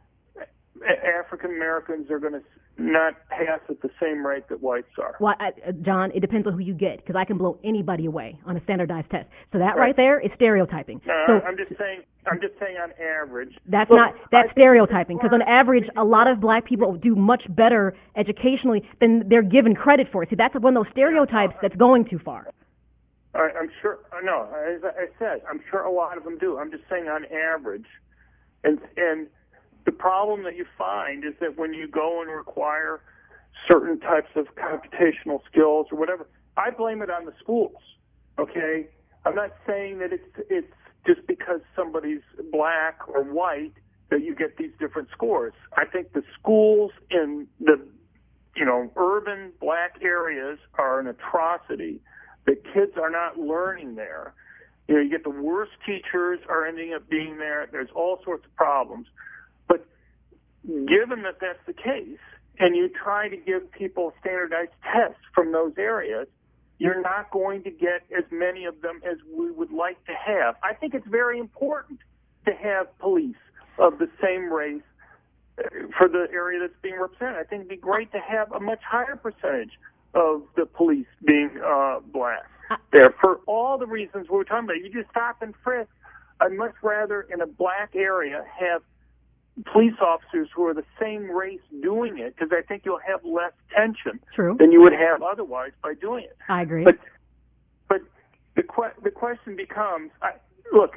African Americans are going to not pass at the same rate that whites are. Well, I, uh, John, it depends on who you get, because I can blow anybody away on a standardized test. So that right, right there is stereotyping. No, so I'm just saying. I'm just saying on average. That's Look, not that's I stereotyping, because on average, a lot of black people do much better educationally than they're given credit for. See, that's one of those stereotypes that's going too far. I, I'm sure. No, as I said, I'm sure a lot of them do. I'm just saying on average, and and. The problem that you find is that when you go and require certain types of computational skills or whatever, I blame it on the schools, okay? I'm not saying that it's it's just because somebody's black or white that you get these different scores. I think the schools in the, you know, urban black areas are an atrocity. The kids are not learning there. You know, you get the worst teachers are ending up being there. There's all sorts of problems. But given that that's the case, and you try to give people standardized tests from those areas, you're not going to get as many of them as we would like to have. I think it's very important to have police of the same race for the area that's being represented. I think it'd be great to have a much higher percentage of the police being uh, black there for all the reasons we were talking about. You just stop and frisk. I'd much rather in a black area have police officers who are the same race doing it, because I think you'll have less tension True. than you would have otherwise by doing it. I agree. But but the que- the question becomes, I, look,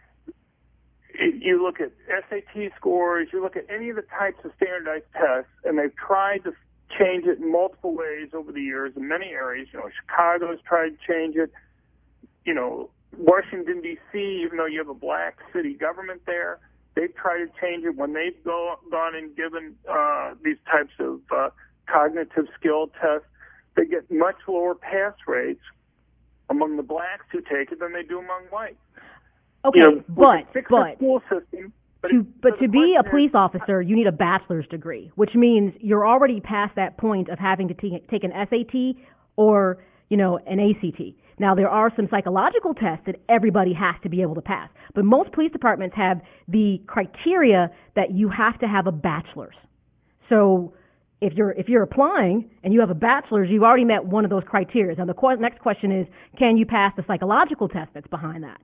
you look at S A T scores, you look at any of the types of standardized tests, and they've tried to change it in multiple ways over the years in many areas. You know, Chicago's tried to change it. You know, Washington, D C, even though you have a black city government there, they've tried to change it when they've go, gone and given uh, these types of uh, cognitive skill tests. They get much lower pass rates among the blacks who take it than they do among whites. Okay, you know, but fix but the school system. But, to it, but so to be a is, police officer, you need a bachelor's degree, which means you're already past that point of having to t- take an S A T or, you know, an A C T. Now, there are some psychological tests that everybody has to be able to pass, but most police departments have the criteria that you have to have a bachelor's. So if you're if you're applying and you have a bachelor's, you've already met one of those criteria. Now, the qu- next question is, can you pass the psychological test that's behind that?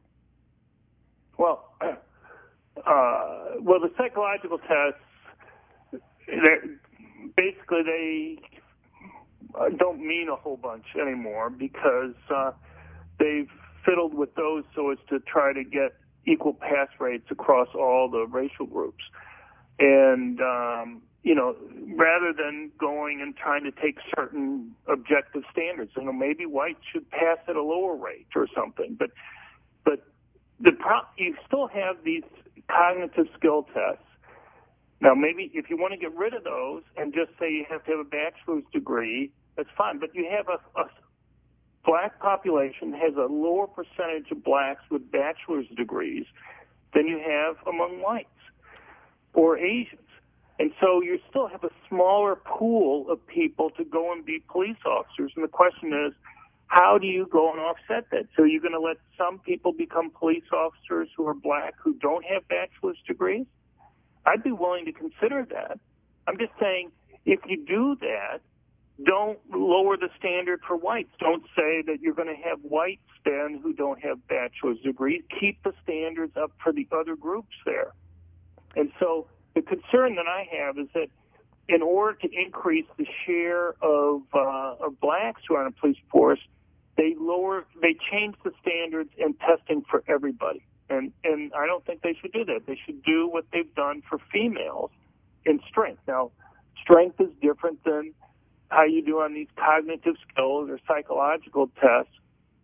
Well, uh, well, the psychological tests, basically they uh, don't mean a whole bunch anymore because uh, they've fiddled with those so as to try to get equal pass rates across all the racial groups. And, um, you know, rather than going and trying to take certain objective standards, you know, maybe whites should pass at a lower rate or something. But, but the pro- you still have these cognitive skill tests. Now, maybe if you want to get rid of those and just say you have to have a bachelor's degree, that's fine. But you have a, a black population has a lower percentage of blacks with bachelor's degrees than you have among whites or Asians. And so you still have a smaller pool of people to go and be police officers. And the question is, how do you go and offset that? So you're going to let some people become police officers who are black who don't have bachelor's degrees? I'd be willing to consider that. I'm just saying, if you do that, don't lower the standard for whites. Don't say that you're going to have whites then who don't have bachelor's degrees. Keep the standards up for the other groups there. And so the concern that I have is that in order to increase the share of, uh, of blacks who are on the police force, they lower, they change the standards in testing for everybody. And, and I don't think they should do that. They should do what they've done for females in strength. Now, strength is different than how you do on these cognitive skills or psychological tests,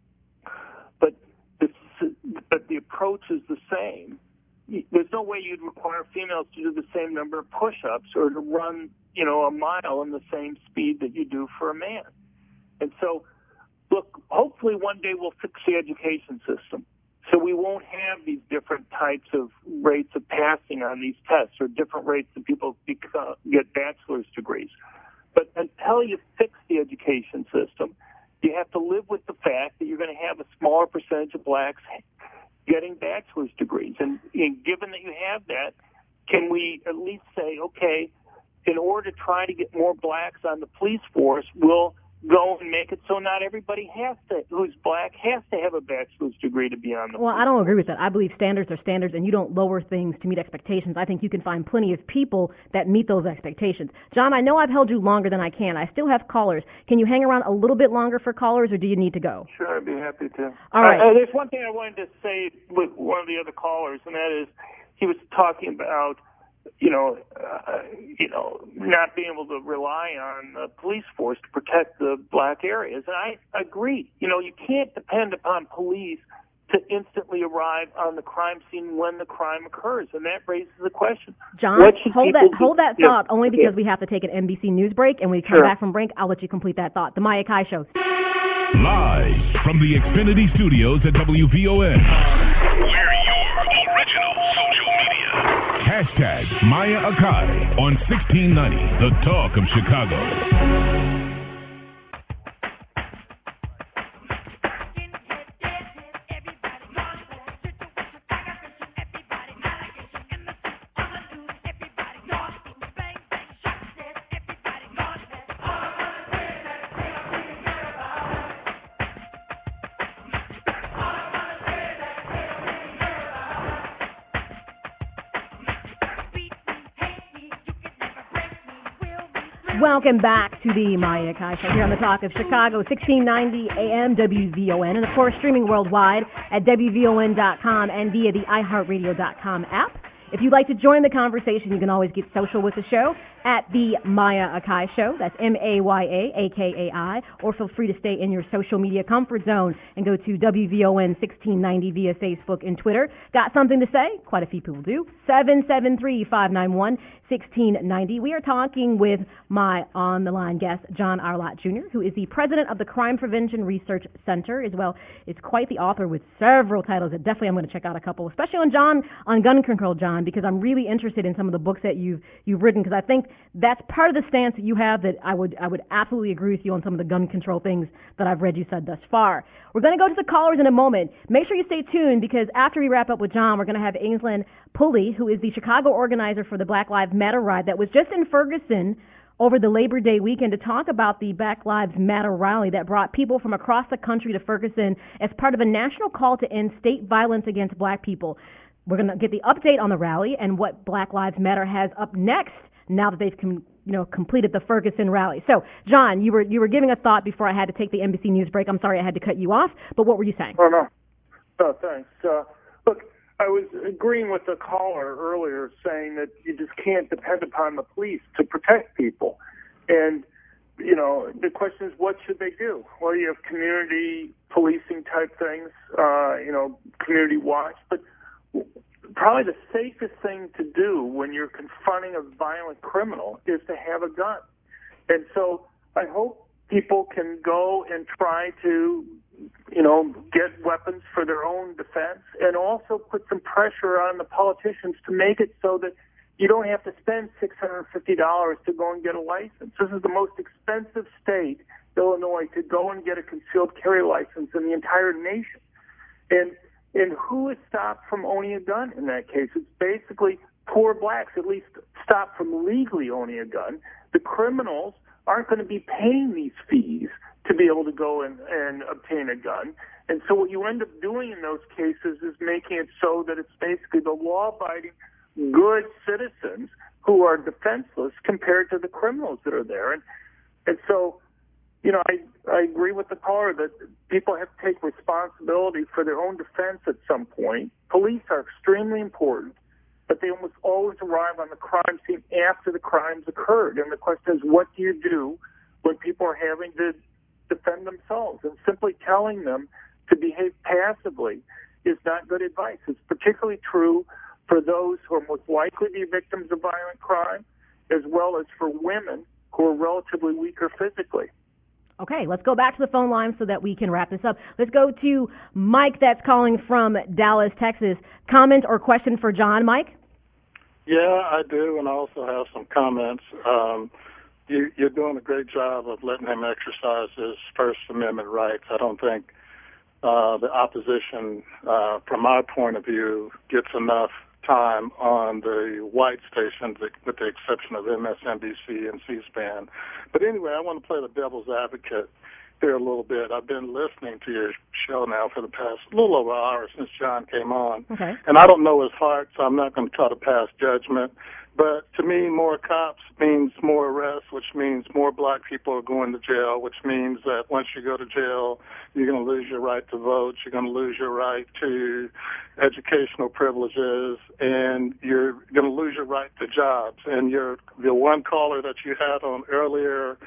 but the, but the approach is the same. There's no way you'd require females to do the same number of push-ups or to run, you know, a mile in the same speed that you do for a man. And so, look, hopefully one day we'll fix the education system. So we won't have these different types of rates of passing on these tests or different rates that people become, get bachelor's degrees. But until you fix the education system, you have to live with the fact that you're going to have a smaller percentage of blacks getting bachelor's degrees. And, and given that you have that, can we at least say, okay, in order to try to get more blacks on the police force, we'll go and make it so not everybody has to, who's black, has to have a bachelor's degree to be on the Well, police. I don't agree with that. I believe standards are standards, and you don't lower things to meet expectations. I think you can find plenty of people that meet those expectations. John, I know I've held you longer than I can. I still have callers. Can you hang around a little bit longer for callers, or do you need to go? Sure, I'd be happy to. All right. Uh, uh, there's one thing I wanted to say with one of the other callers, and that is he was talking about you know, uh, you know, not being able to rely on the police force to protect the black areas. And I agree. You know, you can't depend upon police to instantly arrive on the crime scene when the crime occurs. And that raises the question. John, hold that hold that thought, yeah. only because yeah. we have to take an N B C News break. And when we come sure. back from break, I'll let you complete that thought. The Maya Kai Show. Live from the Xfinity Studios at W V O N. We're your original social media. Hashtag Maya Akai on sixteen ninety, The Talk of Chicago. Welcome back to the Maya Kai Show here on the Talk of Chicago, sixteen ninety A M W V O N, and of course streaming worldwide at W V O N dot com and via the i heart radio dot com app. If you'd like to join the conversation, you can always get social with the show at the Maya Akai Show. That's M A Y A A K A I. Or feel free to stay in your social media comfort zone and go to W V O N sixteen ninety via Facebook and Twitter. Got something to say? Quite a few people do. seven seven three, five nine one, one six nine zero. We are talking with my on-the-line guest, John Arlott Junior, who is the president of the Crime Prevention Research Center, as well as quite the author with several titles that definitely I'm going to check out a couple, especially on John, on gun control, John, because I'm really interested in some of the books that you've you've written, because I think that's part of the stance that you have that I would I would absolutely agree with you on some of the gun control things that I've read you said thus far. We're going to go to the callers in a moment. Make sure you stay tuned, because after we wrap up with John, we're going to have Ainsland Pulley, who is the Chicago organizer for the Black Lives Matter ride that was just in Ferguson over the Labor Day weekend, to talk about the Black Lives Matter rally that brought people from across the country to Ferguson as part of a national call to end state violence against black people. We're going to get the update on the rally and what Black Lives Matter has up next now that they've com- you know completed the Ferguson rally. So, John, you were you were giving a thought before I had to take the N B C News break. I'm sorry I had to cut you off, but what were you saying? Oh, no. No, thanks. Uh, look, I was agreeing with the caller earlier saying that you just can't depend upon the police to protect people. And, you know, the question is, what should they do? Well, you have community policing type things, uh, you know, community watch, but probably the safest thing to do when you're confronting a violent criminal is to have a gun. And so I hope people can go and try to, you know, get weapons for their own defense, and also put some pressure on the politicians to make it so that you don't have to spend six hundred fifty dollars to go and get a license. This is the most expensive state, Illinois, to go and get a concealed carry license in the entire nation. And and who is stopped from owning a gun in that case? It's basically poor blacks, at least stopped from legally owning a gun. The criminals aren't going to be paying these fees to be able to go and, and obtain a gun. And so what you end up doing in those cases is making it so that it's basically the law-abiding, good citizens who are defenseless compared to the criminals that are there. And and so, you know, I, I agree with the caller that people have to take responsibility for their own defense at some point. Police are extremely important, but they almost always arrive on the crime scene after the crimes occurred. And the question is, what do you do when people are having to defend themselves? And simply telling them to behave passively is not good advice. It's particularly true for those who are most likely to be victims of violent crime, as well as for women who are relatively weaker physically. Okay, let's go back to the phone line so that we can wrap this up. Let's go to Mike that's calling from Dallas, Texas. Comment or question for John, Mike? Yeah, I do, and I also have some comments. Um, you, you're doing a great job of letting him exercise his First Amendment rights. I don't think uh, the opposition, uh, from my point of view, gets enough time on the white stations, with the exception of M S N B C and C-SPAN. But anyway, I want to play the devil's advocate here a little bit. I've been listening to your show now for the past little over an hour since John came on. Okay. And I don't know his heart, so I'm not going to try to pass judgment. But to me, more cops means more arrests, which means more black people are going to jail, which means that once you go to jail, you're going to lose your right to vote, you're going to lose your right to educational privileges, and you're going to lose your right to jobs. And you're, the one caller that you had on earlier,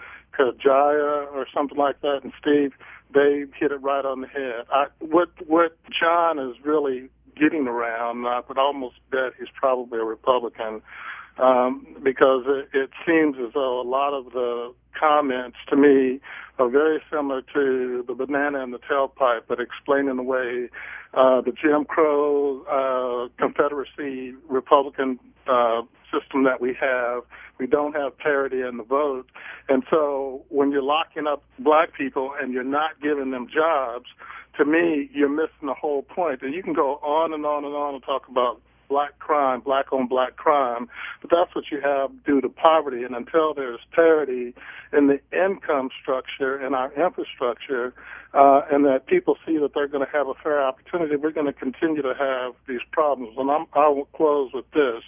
Kajaya or something like that, and Steve, they hit it right on the head. I, what what John is really getting around, I would almost bet he's probably a Republican, um, because it, it seems as though a lot of the comments to me are very similar to the banana in the tailpipe, but explaining the way uh, the Jim Crow uh, Confederacy Republican uh, system that we have. We don't have parity in the vote. And so when you're locking up black people and you're not giving them jobs, to me, you're missing the whole point. And you can go on and on and on and talk about black crime, black on black crime, but that's what you have due to poverty. And until there's parity in the income structure and our infrastructure, uh, and that people see that they're going to have a fair opportunity, we're going to continue to have these problems. And I'm, I will close with this.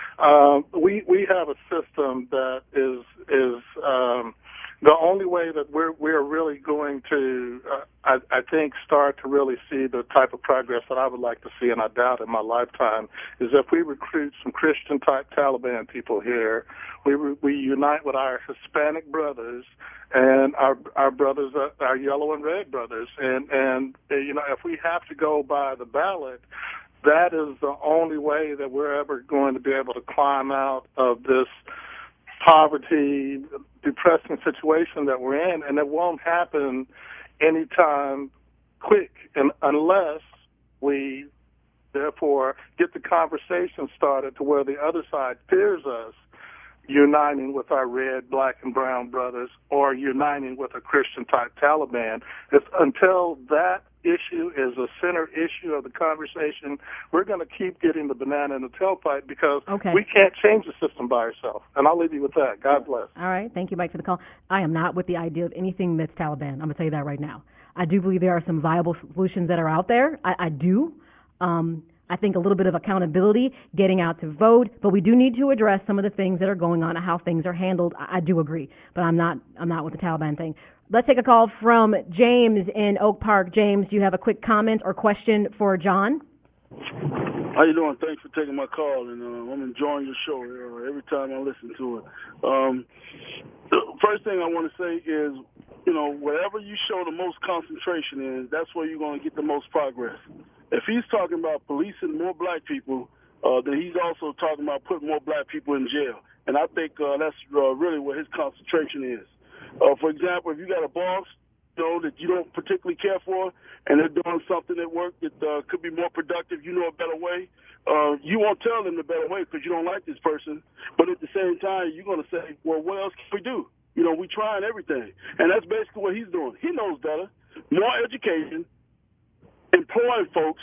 Um, we we have a system that is is um, the only way that we're we're really going to, uh, I, I think, start to really see the type of progress that I would like to see, and I doubt in my lifetime, is if we recruit some Christian-type Taliban people here, we we unite with our Hispanic brothers and our our brothers, uh, our yellow and red brothers, and and uh, you know, if we have to go by the ballot, that is the only way that we're ever going to be able to climb out of this poverty, depressing situation that we're in, and it won't happen anytime quick, and unless we, therefore, get the conversation started to where the other side fears us uniting with our red, black, and brown brothers, or uniting with a Christian-type Taliban. It's until that issue is a center issue of the conversation, we're going to keep getting the banana in the tailpipe because okay. we can't change the system by ourselves. And I'll leave you with that. God bless. All right. Thank you, Mike, for the call. I am not with the idea of anything that's Taliban. I'm going to tell you that right now. I do believe there are some viable solutions that are out there. I, I do. Um, I think a little bit of accountability, getting out to vote, but we do need to address some of the things that are going on and how things are handled. I, I do agree, but I'm not I'm not with the Taliban thing. Let's take a call from James in Oak Park. James, do you have a quick comment or question for John? How you doing? Thanks for taking my call, and uh, I'm enjoying your show uh, every time I listen to it. Um, the first thing I want to say is, you know, wherever you show the most concentration in, that's where you're going to get the most progress. If he's talking about policing more black people, uh, then he's also talking about putting more black people in jail. And I think uh, that's uh, really where his concentration is. Uh, for example, if you got a boss you know, that you don't particularly care for, and they're doing something at work that uh, could be more productive, you know a better way, uh, you won't tell them the better way because you don't like this person. But at the same time, you're going to say, well, what else can we do? You know, we trying everything. And that's basically what he's doing. He knows better. More education, employing folks,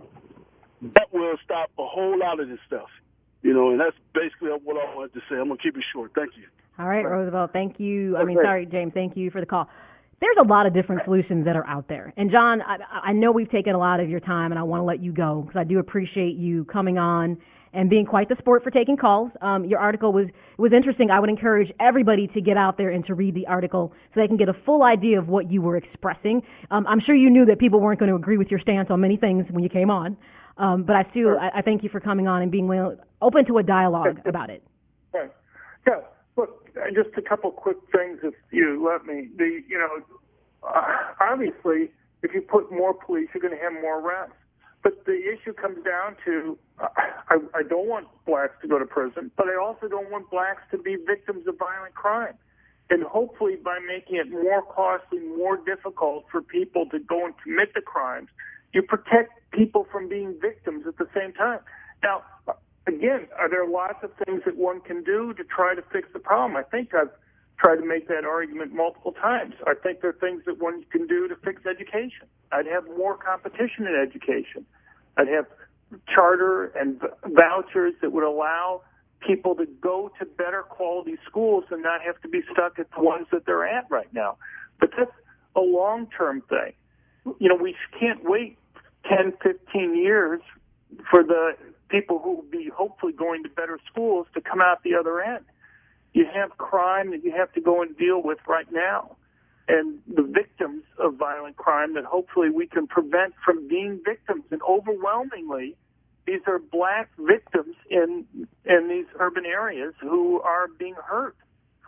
that will stop a whole lot of this stuff. You know, and that's basically what I wanted to say. I'm going to keep it short. Thank you. All right, Roosevelt, thank you. I mean, sorry, James, thank you for the call. There's a lot of different solutions that are out there. And, John, I, I know we've taken a lot of your time, and I want to let you go because I do appreciate you coming on and being quite the sport for taking calls. Um, your article was was interesting. I would encourage everybody to get out there and to read the article so they can get a full idea of what you were expressing. Um, I'm sure you knew that people weren't going to agree with your stance on many things when you came on, um, but I still sure. I, I thank you for coming on and being willing, open to a dialogue about it. Right. Yeah. Look, just a couple quick things, if you let me. The you know, uh, obviously, if you put more police, you're going to have more arrests. But the issue comes down to, uh, I, I don't want blacks to go to prison, but I also don't want blacks to be victims of violent crime. And hopefully by making it more costly, more difficult for people to go and commit the crimes, you protect people from being victims at the same time. Now, again, are there lots of things that one can do to try to fix the problem? I think I've tried to make that argument multiple times. I think there are things that one can do to fix education. I'd have more competition in education. I'd have charter and vouchers that would allow people to go to better quality schools and not have to be stuck at the ones that they're at right now. But that's a long-term thing. You know, we can't wait ten, fifteen years for the people who will be hopefully going to better schools to come out the other end. You have crime that you have to go and deal with right now, and the victims of violent crime that hopefully we can prevent from being victims. And overwhelmingly, these are black victims in in these urban areas who are being hurt.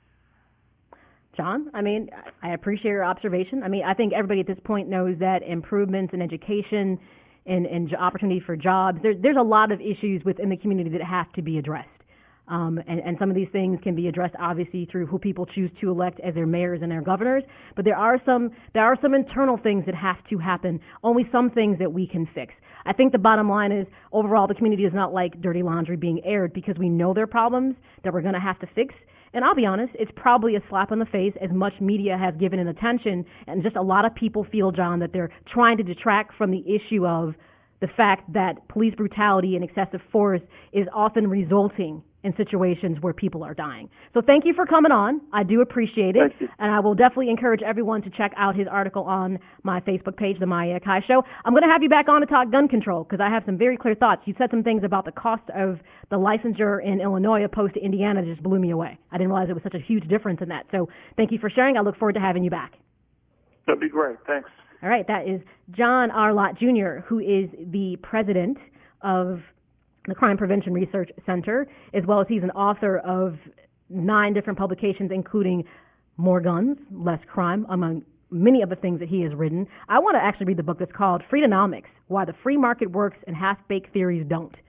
John, I mean, I appreciate your observation. I mean, I think everybody at this point knows that improvements in education and, and opportunity for jobs, there, there's a lot of issues within the community that have to be addressed. Um, and, and some of these things can be addressed, obviously, through who people choose to elect as their mayors and their governors. But there are some there are some internal things that have to happen. Only some things that we can fix. I think the bottom line is, overall, the community is not like dirty laundry being aired because we know there are problems that we're going to have to fix. And I'll be honest, it's probably a slap in the face as much media has given it attention. And just a lot of people feel, John, that they're trying to detract from the issue of the fact that police brutality and excessive force is often resulting in situations where people are dying. So thank you for coming on. I do appreciate it. And I will definitely encourage everyone to check out his article on my Facebook page, The Maya Akai Show. I'm going to have you back on to talk gun control because I have some very clear thoughts. You said some things about the cost of the licensure in Illinois opposed to Indiana that just blew me away. I didn't realize it was such a huge difference in that. So thank you for sharing. I look forward to having you back. That'd be great. Thanks. All right. That is John R. Lott Junior, who is the president of the Crime Prevention Research Center, as well as he's an author of nine different publications, including More Guns, Less Crime, among many of the things that he has written. I want to actually read the book that's called Freedonomics, Why the Free Market Works and Half-Baked Theories Don't.